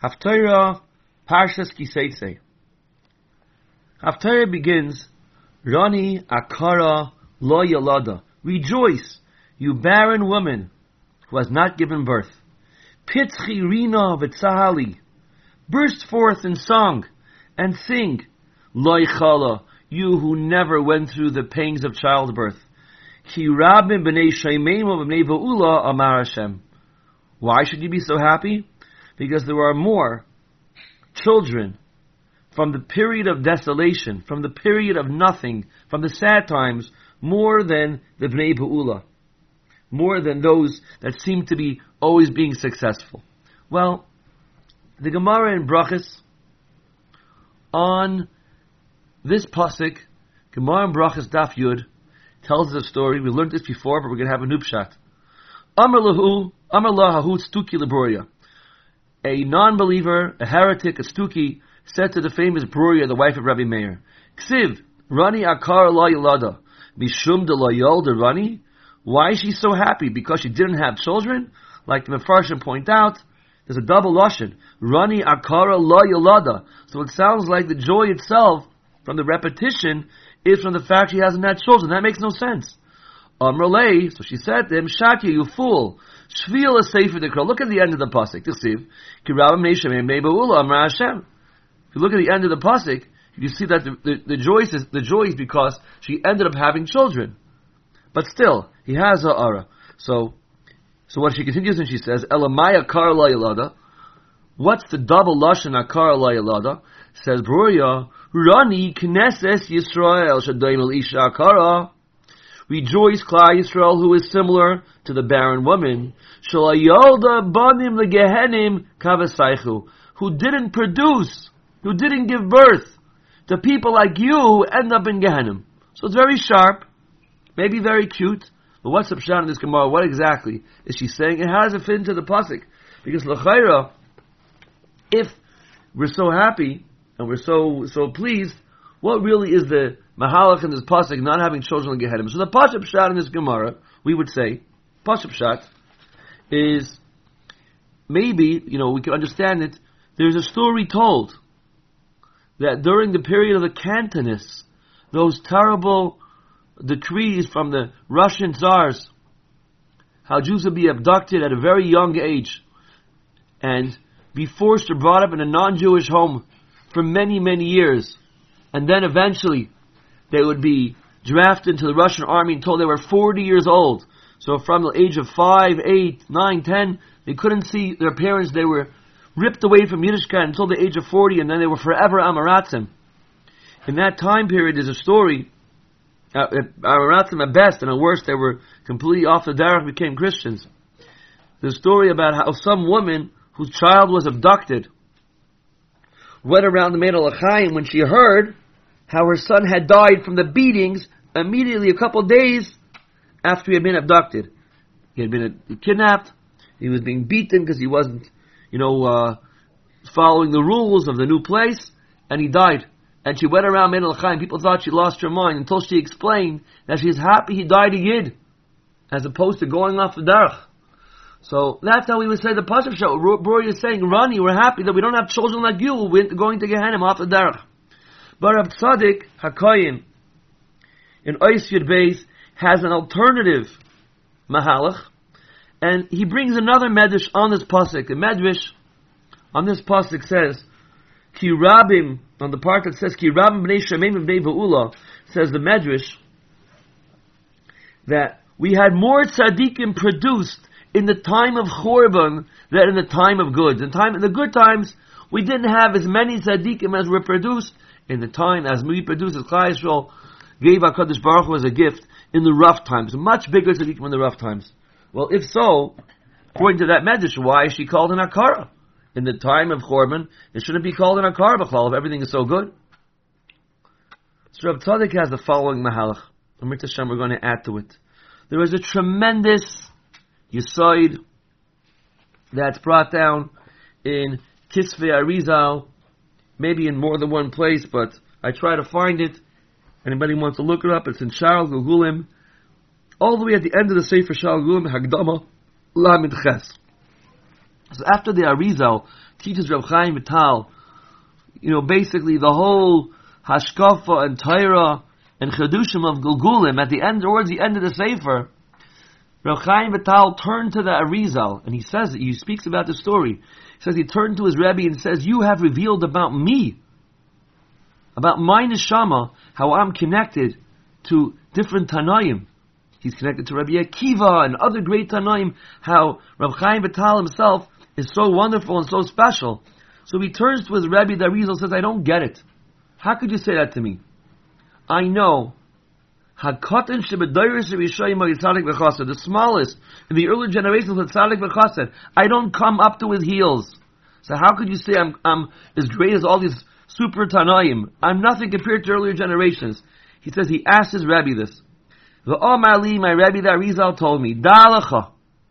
Haftarah Parshas Kiseisei. Haftarah begins, Rani Akara Lo Yalada. Rejoice, you barren woman who has not given birth. Pitzchi Rina V'tzahali. Burst forth in song and sing. Lo Chala, you who never went through the pangs of childbirth. Ki Rabim B'nei Sheimenu B'nei Va'ula Amar Hashem. Why should you be so happy? Because there are more children from the period of desolation, from the period of nothing, from the sad times, more than the Bnei Be'ula, more than those that seem to be always being successful. Well, the Gemara in Brachos, on this pasuk, Gemara in Brachos Daf Yud, tells us a story. We learned this before, but we're going to have a new pshat. Amar lahahu stuki lebroya. A non-believer, a heretic, a stuki, said to the famous Broya, the wife of Rabbi Meir, Ksiv, Rani akar la yalada, mishum de la yalda Rani? Why is she so happy? Because she didn't have children? Like the Mefarshim point out, there's a double lashon. Rani akara la yalada. So it sounds like the joy itself, from the repetition, is from the fact she hasn't had children. That makes no sense. Amrulay, so she said to him, Shakya, you fool. Shvil is safer than Look at the end of the pasuk. Ksiv, Kirabam Nesham Meiba'ula Amar Hashem. If you look at the end of the pasuk, you see that the joy is because she ended up having children. But still, he has a ara. So what she continues and she says, Elamaya kar la yalada. What's the double lashon akar la yalada? Says Broya, Rani Knesses Yisrael Shadaim El Isha Akara. Rejoice, Klal Yisrael, who is similar to the barren woman, Shalayolda Banim Legehenim Kavasaichu, who didn't produce, who didn't give birth to people like you who end up in Gehenim. So it's very sharp, maybe very cute, but what's the pshat in this Gemara? What exactly is she saying? And how does it fit into the pasuk? Because l'chayra, if we're so happy and we're so pleased, what really is the mahalach in this pasuk, not having children in Gehenim? So the pasuk pshat in this Gemara, we would say, pasuk pshat is maybe, we can understand it. There's a story told that during the period of the Cantonists, those terrible decrees from the Russian Tsars, how Jews would be abducted at a very young age and be forced or brought up in a non-Jewish home for many, many years. And then eventually they would be drafted into the Russian army until they were 40 years old. So from the age of 5, 8, 9, 10, they couldn't see their parents. They were ripped away from Yiddishkeit until the age of 40, and then they were forever Amaratzim. In that time period, there's a story, Amaratzim at best, and at worst, they were completely off the derech, became Christians. There's a story about how some woman whose child was abducted went around the Meidal Achayim when she heard how her son had died from the beatings immediately a couple of days after he had been abducted. He had been kidnapped, he was being beaten because he wasn't, following the rules of the new place, and he died. And she went around Meidal Achayim, people thought she lost her mind until she explained that she's happy he died a Yid, as opposed to going off the derech. So that's how we would say the pasuk show. Broya is saying, Rani, we're happy that we don't have children like you going to Gehenim off the derech. But Rab Tzadik HaKoyin in Ois Yud Beis has an alternative mahalach, and he brings another medrash on this pasuk. The medrash on this pasuk says, Ki Rabim, on the part that says Ki Rabim B'nei Shemim B'nei Be'ula, says the medrash that we had more tzaddikim produced in the time of Churban than in the time of goods. In the good times, we didn't have as many tzaddikim as were produced in the time as we produced, as Klal Yisrael gave HaKadosh Baruch Hu as a gift in the rough times. Much bigger tzaddikim in the rough times. Well, if so, according to that medrash, why is she called an Akara? In the time of Churban, it shouldn't be called an Akara B'chlal if everything is so good. So Rab Tzadik has the following mahalach. Amrit Hashem, we're going to add to it. There is a tremendous Yisoid that's brought down in Kisvei Arizal, maybe in more than one place, but I try to find it. Anybody wants to look it up, it's in Sha'ar Gugulim, all the way at the end of the Sefer Sha'ar Gugulim, Hagdama Lamed Ches. So after the Arizal teaches Reb Chaim Vital, basically the whole Hashkafa and Torah and Chedushim of Gulgulim, at the end, towards the end of the Sefer, Reb Chaim Vital turned to the Arizal, and he speaks about the story. He says he turned to his Rebbe and says, you have revealed about me, about my neshama, how I'm connected to different Tanaim. He's connected to Rabbi Akiva and other great Tanaim, how Reb Chaim Vital himself is so wonderful and so special. So he turns to his Rebbe, the Arizal, says, I don't get it. How could you say that to me? I know the smallest in the early generations of Tzadik v'Chased, I don't come up to his heels. So how could you say I'm as great as all these super Tanaim? I'm nothing compared to earlier generations. He says he asked his Rebbe this. V'Omar my Rebbe the Arizal told me, Da'alacha,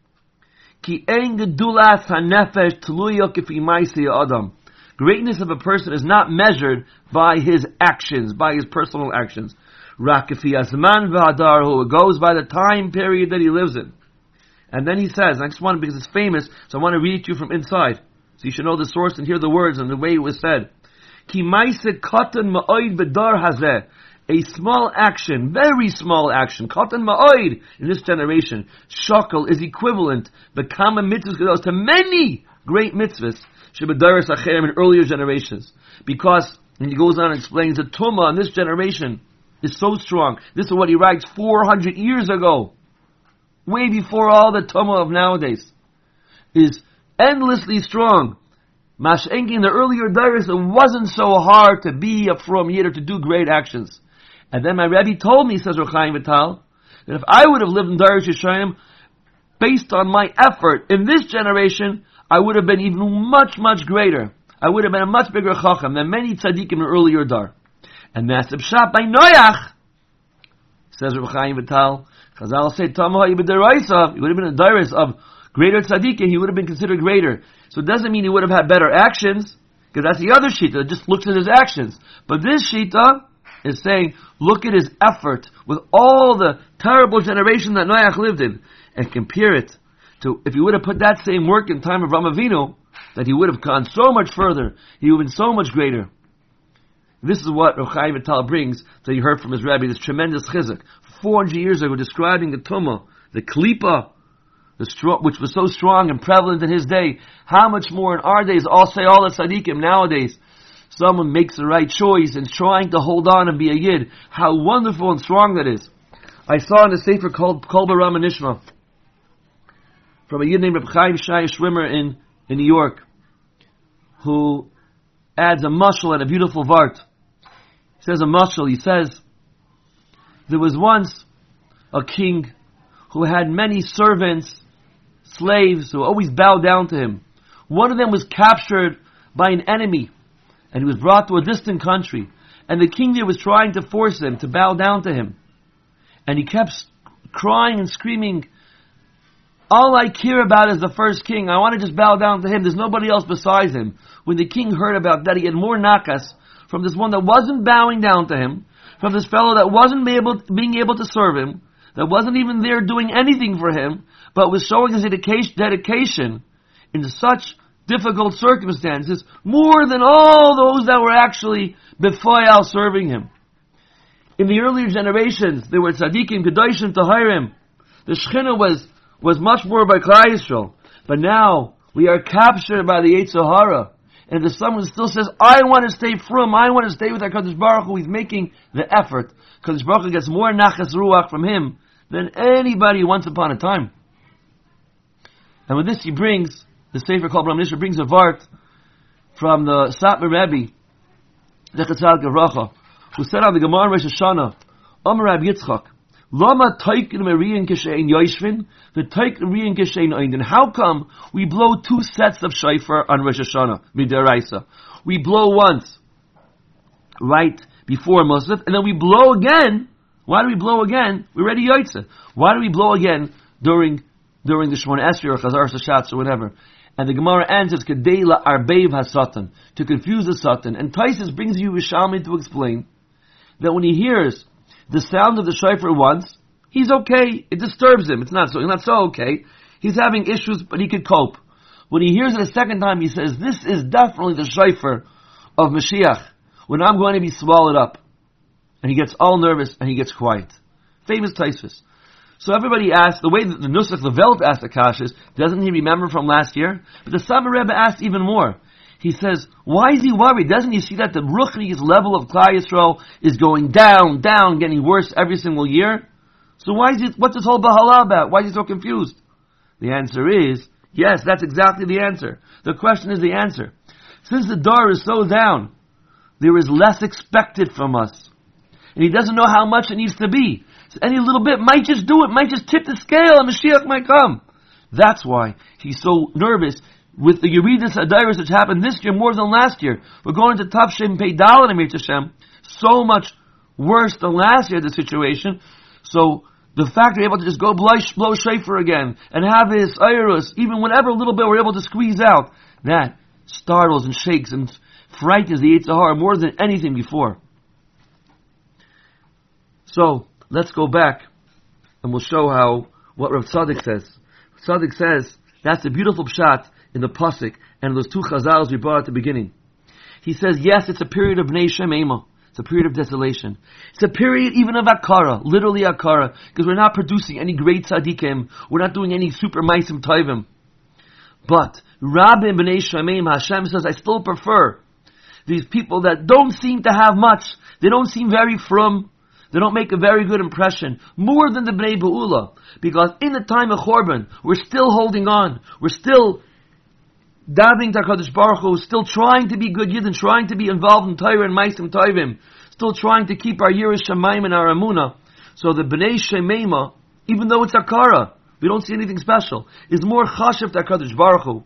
ki ein gedulas hanefesh tluya k'fi ma'aseh adam. Greatness of a person is not measured by his actions, by his personal actions. Rak k'fi azman v'hadarhu. It goes by the time period that he lives in. And then he says, next one, because it's famous, so I want to read it to you from inside. So you should know the source and hear the words and the way it was said. Ki ma'aseh katan ma'oid b'dar hazeh. A small action, very small action, katan ma'oid, in this generation, shakal, is equivalent, bekama mitzvahs, to many great mitzvahs, shebadaris acherim, in earlier generations. Because, and he goes on and explains, the tumah in this generation is so strong. This is what he writes 400 years ago, way before all the tumah of nowadays, is endlessly strong. Mashenki, in the earlier daris, it wasn't so hard to be a from yid or to do great actions. And then my Rebbe told me, says Reb Chaim Vital, that if I would have lived in Darish Yishayim, based on my effort in this generation, I would have been even much, much greater. I would have been a much bigger chacham than many tzaddikim in earlier dar. And that's the pshat by Noach, says Reb Chaim Vital. Chazal say, Tamah Yibedaraisa, he would have been a Darish of greater tzaddikim, he would have been considered greater. So it doesn't mean he would have had better actions, because that's the other shita that just looks at his actions. But this shita is saying, look at his effort with all the terrible generation that Noach lived in, and compare it to, if he would have put that same work in time of Avraham Avinu, that he would have gone so much further, he would have been so much greater. This is what Reb Chaim Vital brings, that he heard from his Rebbe, this tremendous chizuk, 400 years ago, describing the tumah, the klipa, which was so strong and prevalent in his day. How much more in our days, all the tzaddikim nowadays, someone makes the right choice and is trying to hold on and be a yid. How wonderful and strong that is. I saw in a sefer called Kol Baram Nishma from a yid named Reb Chaim Shai Schwimmer in New York, who adds a mashal and a beautiful vart. He says a mashal, he says, there was once a king who had many servants, slaves, who always bowed down to him. One of them was captured by an enemy, and he was brought to a distant country. And the king there was trying to force him to bow down to him. And he kept crying and screaming, all I care about is the first king. I want to just bow down to him. There's nobody else besides him. When the king heard about that, he had more nakas from this one that wasn't bowing down to him, from this fellow that wasn't being able to serve him, that wasn't even there doing anything for him, but was showing his dedication in such difficult circumstances, more than all those that were actually before serving him. In the earlier generations, there were tzaddikim, kedoshim, tahirim. The Shekhinah was much more by Klal Yisrael. But now, we are captured by the Yetzer Hara. And if someone still says, I want to stay frum, I want to stay with HaKadosh Baruch Hu, he's making the effort. HaKadosh Baruch Hu gets more nachas ruach from him than anybody once upon a time. And with this he brings, the Sefer Kol Baram Nishma brings a vart from the Satmar Rebbe, Zechatzal Gavracha, who said on the Gemara Rosh Hashanah, Amar Rab Yitzchak, Lama taikin meriyan kishein yoshvin, the taikin meriyan kishein oindin. How come we blow two sets of shofar on Rosh Hashanah, midaraisa? We blow once, right before Musaf, and then we blow again. Why do we blow again? We're ready Yotze. Why do we blow again during the Shemona Esrei or Chazar Sashatz or whatever? And the Gemara answers, Kedela Arbeiv HaSatan, to confuse the Satan. And Taisus brings you Rishalmi to explain that when he hears the sound of the shofar once, he's okay. It disturbs him. It's not so okay. He's having issues, but he could cope. When he hears it a second time, he says, this is definitely the shofar of Mashiach, when I'm going to be swallowed up. And he gets all nervous and he gets quiet. Famous Taisvis. So everybody asked, the way that the Nusach the Welt asked Akashis, doesn't he remember from last year? But the Summer Rebbe asked even more. He says, why is he worried? Doesn't he see that the Ruchni's level of Klal Yisrael is going down, getting worse every single year? So what's this whole Bahala about? Why is he so confused? The answer is, yes, that's exactly the answer. The question is the answer. Since the Dar is so down, there is less expected from us. And he doesn't know how much it needs to be. So any little bit might just do it, might just tip the scale, and Mashiach might come. That's why he's so nervous with the Yeridus Adairis which happened this year more than last year. We're going to Tavshin Pei Dalet Amir Hashem, so much worse than last year, the situation. So the fact we're able to just go blow shofar again and have his Eirus, even whatever little bit we're able to squeeze out, that startles and shakes and frightens the Yetzer Hara more than anything before. So let's go back and we'll show what Rav Tzadok says. Tzadok says that's a beautiful pshat in the pasuk and those two chazals we brought at the beginning. He says, yes, it's a period of Bnei Shemema. It's a period of desolation. It's a period even of Akara, literally Akara, because we're not producing any great tzaddikim. We're not doing any super maisim tovim. But Rabbi Bnei Shemema, Hashem says, I still prefer these people that don't seem to have much. They don't seem very frum. They don't make a very good impression, more than the Bnei Be'ula. Because in the time of Chorban, we're still holding on. We're still davening to HaKadosh Baruch Hu, still trying to be good Yidden, trying to be involved in Torah and Maisim Tovim, still trying to keep our Yiras Shamayim and our Amunah. So the Bnei Shemema, even though it's Akara, we don't see anything special, is more chashiv to HaKadosh Baruch Hu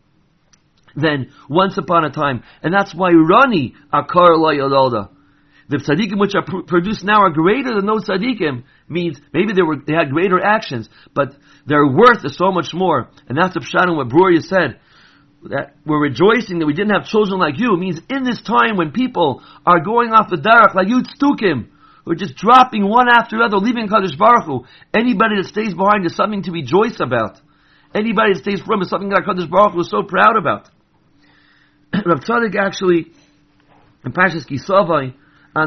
than once upon a time. And that's why Rani Akara La Yadolda. The tzaddikim which are produced now are greater than those tzaddikim, means maybe they had greater actions, but their worth is so much more. And that's the pshat in what Brurya said, that we're rejoicing that we didn't have children like you. It means in this time when people are going off the derech like you tzdukim, who are just dropping one after the other, leaving Kadosh Baruch Hu, anybody that stays behind is something to rejoice about. Anybody that stays from is something that Kadosh Baruch Hu is so proud about. Rav Tzadok actually, in Parshas Kisavai, in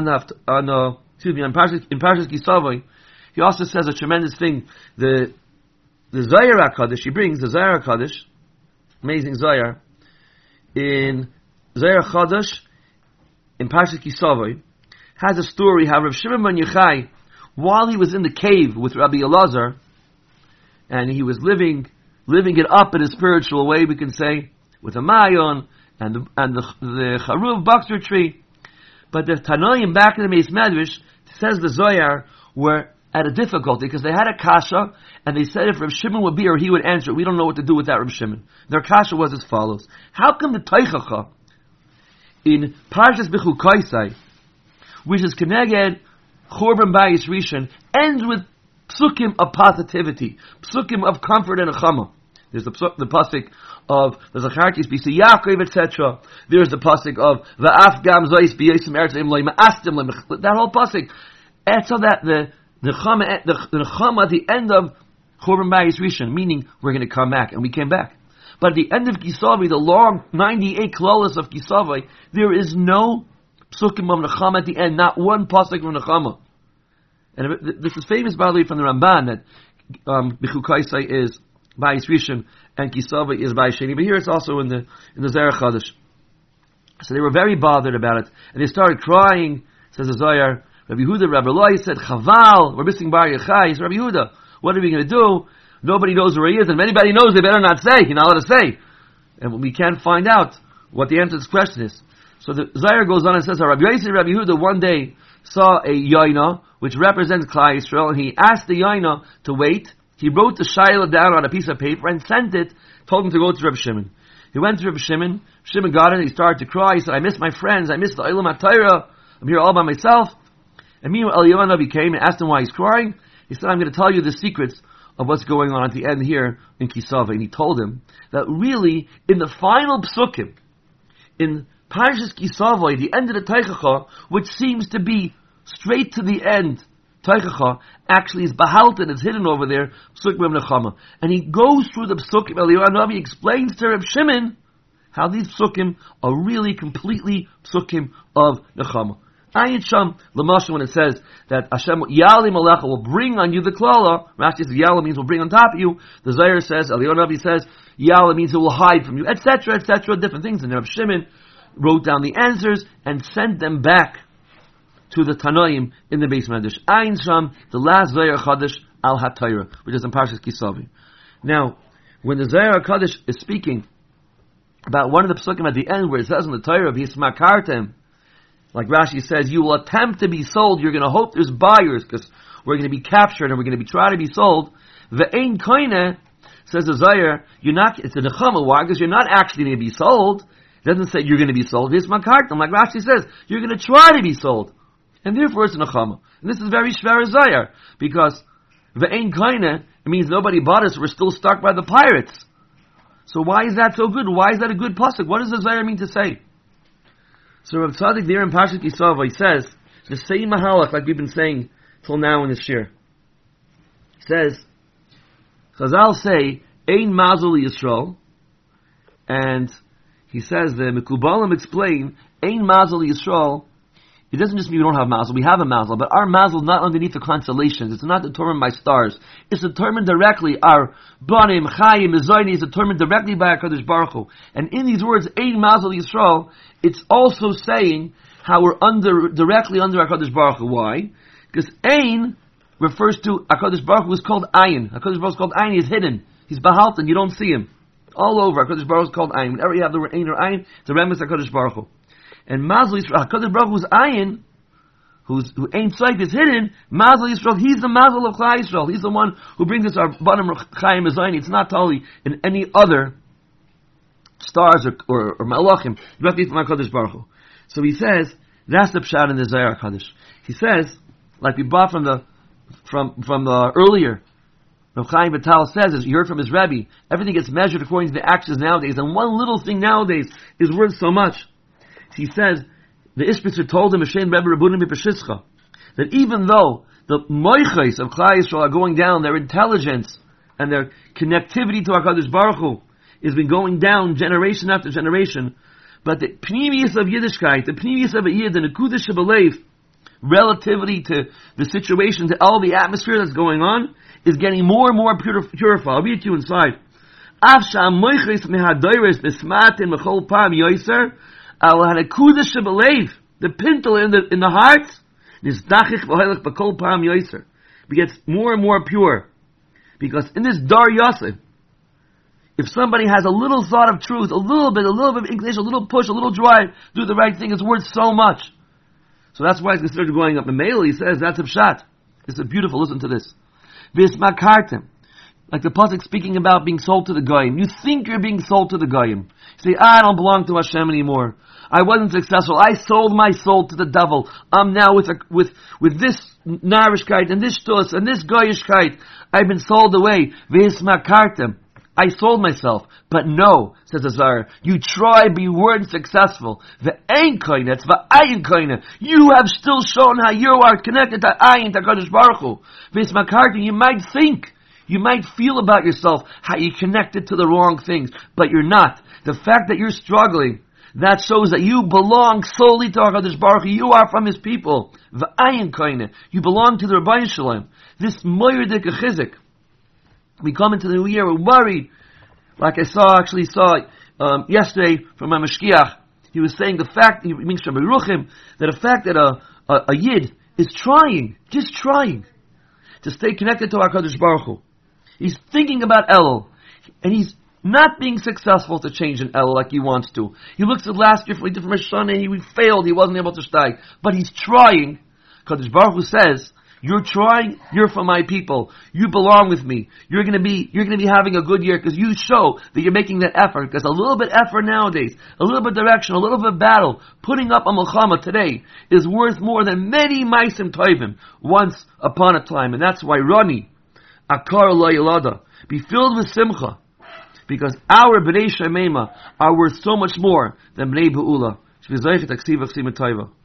Parshas Kisavai, he also says a tremendous thing. The Zayar HaKadosh, he brings the Zayar HaKadosh, amazing Zayar, in Zayar HaKadosh, in Parshas Kisavai, has a story how Rav Shimon ben Yochai, while he was in the cave with Rabbi Elazar, and he was living it up in a spiritual way, we can say, with a mayon and the charuv boxer tree. But the Tanoim back in the Meis Medrash, says the Zohar, were at a difficulty because they had a kasha and they said if Rav Shimon would be or he would answer, we don't know what to do with that Rav Shimon. Their kasha was as follows: how come the Teichacha in Parshas Bechukoisai, which is Keneged Chorban Bayis Rishon, ends with psukim of positivity, psukim of comfort and achama? There's the pasuk of the Zachartis B'Si Yaakov, etc. There's the pasuk of Va'af Gam Zois B'Yosem Eretz Imloi Ma'astim Lem. That whole pasuk. And so that the chama at the end of Chorban Bayis Rishon, meaning we're going to come back, and we came back. But at the end of Kisavai, the long 98 klolos of Kisavai, there is no psukim of nechama at the end, not one pasuk of nechama. And this is famous, by the way, from the Ramban that Bechukoisai is Bayis Rishon and Kisavai is Bayis Sheni. But here it's also in the Zayar Chadash. So they were very bothered about it, and they started crying. Says the Zohar, Rabbi Yehuda, Rabbi Eloi said, Chaval, we're missing Bar Yochai. He said, Rabbi Yehuda, what are we going to do? Nobody knows where he is, and if anybody knows, they better not say. You're not allowed to say. And we can't find out what the answer to this question is. So the Zohar goes on and says, Rabbi Yosef and Rabbi Yehuda one day saw a yaina, which represents Klal Yisrael, and he asked the yaina to wait. He wrote the shayla down on a piece of paper and sent it, told him to go to Rabbi Shimon. He went to Rabbi Shimon. Shimon got it, he started to cry. He said, I miss my friends, I miss the Olam HaTorah, I'm here all by myself. And meanwhile, Eliyahu Navi came and asked him why he's crying. He said, I'm going to tell you the secrets of what's going on at the end here in Kisavai. And he told him that really, in the final psukim, in Parshas Kisavai, the end of the Teichacha, which seems to be straight to the end, Teichacha, actually is behalten, is hidden over there, Psukim of Nechama. And he goes through the Psukim, Eliyahu Hanavi explains to Reb Shimon how these Psukim are really completely Psukim of Nechama. Ayin Sham, L'mashal, when it says that Hashem, Yali Malecha, will bring on you the Klala, Rashi says Yala means will bring on top of you, the Zohar says, Eliyahu Hanavi says, Yala means it will hide from you, etc., different things. And Reb Shimon wrote down the answers and sent them back to the Tanoim in the Beis Medrash. Ayin Sham, the last Zohar Chadash al HaTorah, which is in Parshas Kisavi. Now, when the Zohar Chadash is speaking about one of the Psukim at the end where it says in the Torah, V'yismakartem, like Rashi says, you will attempt to be sold, you're going to hope there's buyers, because we're going to be captured and we're going to be trying to be sold. Ve'ein koine, says the Zohar, it's a nechama, why? Because you're not actually going to be sold. It doesn't say you're going to be sold. V'yismakartem, like Rashi says, you're going to try to be sold. And therefore it's a nechama. And this is very shver Zohar, because ve'ein koine, it means nobody bought us, we're still stuck by the pirates. So why is that so good? Why is that a good pasuk? What does the Zohar mean to say? So Rav Tzaddik there in Parashat Kisava, he says, the same mahalach like we've been saying till now in this year. He says, Chazal say, Ein Mazel Yisrael, and he says, the Mekubalim explain, Ein Mazel Yisrael, it doesn't just mean we don't have mazel, we have a mazel, but our mazel is not underneath the constellations, it's not determined by stars, it's determined directly, our Banim, Chayim, Mizayni is determined directly by HaKadosh Baruch Hu. And in these words, Ein Mazel Yisrael, it's also saying how we're directly under HaKadosh Baruch Hu. Why? Because Ein refers to HaKadosh Baruch Hu is called Ayin. HaKadosh Baruch Hu is called Ayin, he's hidden. He's behalten, you don't see him. All over, HaKadosh Baruch Hu is called Ayin. Whenever you have the word Ein or Ayin, the Rem is HaKadosh Baruch Hu. And Mazel Yisrael, HaKadosh Baruch Hu is Ayin, who ain't sight is hidden. Mazel Yisrael, he's the Mazel of Klal Yisrael. He's the one who brings us our Banim Chayim Mizayni. It's not totally in any other stars or Malachim, directly from HaKadosh Baruch Hu. So he says, that's the pshat in the Zohar HaKadosh. He says, like we brought from the earlier, Rav Chaim Vital says, as you heard from his Rebbe, everything gets measured according to the actions nowadays, and one little thing nowadays is worth so much. He says, the Ishbitzer told him, that even though the moichos of Klal Yisrael are going down, their intelligence and their connectivity to HaKadosh Baruch Hu has been going down generation after generation, but the pnimius of Yiddishkeit, the pnimius of a Yid, the Nekudah Shebelev, relatively to the situation, to all the atmosphere that's going on, is getting more and more purified. I'll read it to you inside. The pintle in the heart gets more and more pure, because in this Dar Yosef, if somebody has a little thought of truth, a little bit of inclination, a little push, a little drive, do the right thing, it's worth so much. So that's why it's considered going up. And Meili, he says, that's a pshat. It's a beautiful, listen to this. V'ismakartem. Like the pasuk speaking about being sold to the goyim. You think you're being sold to the goyim. You say, I don't belong to Hashem anymore. I wasn't successful. I sold my soul to the devil. I'm now with this narishkeit and this shtus and this goyishkeit. I've been sold away. V'ismakartem. I sold myself. But no, says the Zohar, you tried but you weren't successful. Ve'ein koine, it's va'ayin koine. You have still shown how you are connected to ayin, to HaKadosh Baruch Hu. V'ismakartem, you might think, you might feel about yourself how you're connected to the wrong things, but you're not. The fact that you're struggling, that shows that you belong solely to HaKadosh Baruch Hu. You are from His people. V'ayin koine. You belong to the Rebbeinu Shalom. This moyerdik chizik. We come into the new year, we're worried. Like I saw yesterday from my Mashkiach, he was saying the fact, he means from Yeruchim, that the fact that a Yid is just trying, to stay connected to HaKadosh Baruch Hu. He's thinking about Elul, and he's not being successful to change an Elul like he wants to. He looks at last year for a different Rosh Hashanah, he failed, he wasn't able to steig. But he's trying. HaKadosh Baruch Hu says, you're trying, you're from my people. You belong with me. You're gonna be having a good year because you show that you're making that effort. Because a little bit effort nowadays, a little bit direction, a little bit battle, putting up a milchama today is worth more than many maisim tovim once upon a time. And that's why Rani, Akar lo yilada, be filled with simcha. Because our B'nai Shemema are worth so much more than B'nai Be'ula.